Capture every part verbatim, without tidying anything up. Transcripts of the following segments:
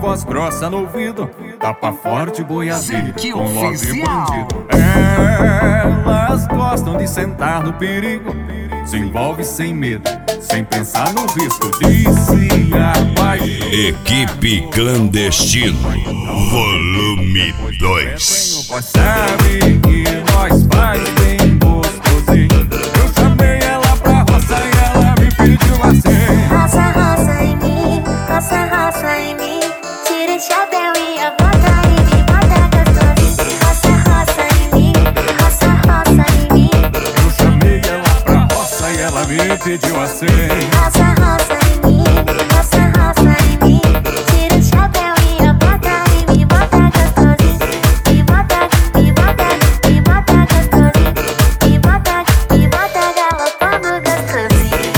voz grossa no ouvido, tapa forte, boiadeiro, com love bandido. Elas gostam de sentar no perigo, se envolve sem medo, sem pensar no risco de se apaixonar. Equipe Clandestino, volume dois. Pois sabe que nós faz bem gostosinho. Eu chamei ela pra roça e ela me pediu assim: roça, roça em mim, roça, roça em mim. Tira o chapéu e a bota e me bota gostosinho. Roça, roça em mim, roça, roça em mim. Eu chamei ela pra roça e ela me pediu assim: roça, roça em mim, roça, roça em mim. Tira o chapéu e a bota e me bota gostosinho. Me bota, me bota, me bota gostosinho. Me bota, me bota galopando gostosinho.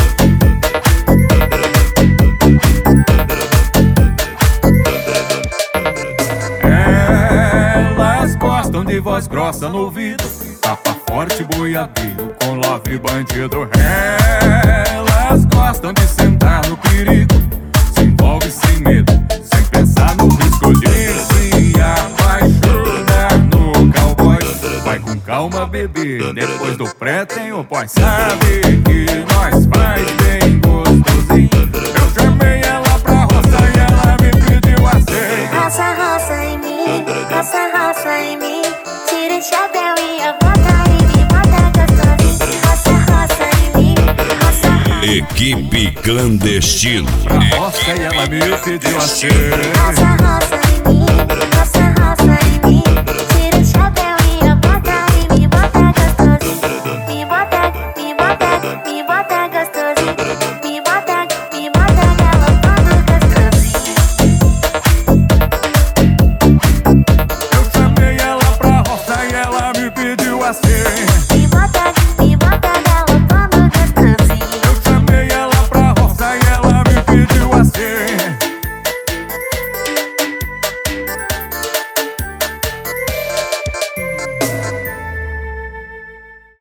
Elas gostam de voz grossa no ouvido, tapa forte, boiadeiro, com love bandido. Elas gostam de sentar no perigo, se envolve sem medo, sem pensar no risco de se apaixonar no cowboy. Vai com calma, bebê, depois do pré tem o pós. Sabe que nós faz bem gostosinho. Eu chamei ela pra roça e ela me pediu assim: roça, roça em mim, roça, roça em mim. Tira o chapéu e a bota e me bota gostosinho. Roça, roça em mim, roça, roça. Equipe Clandestino. pra roça e ela me pediu assim: Roça, roça em mim.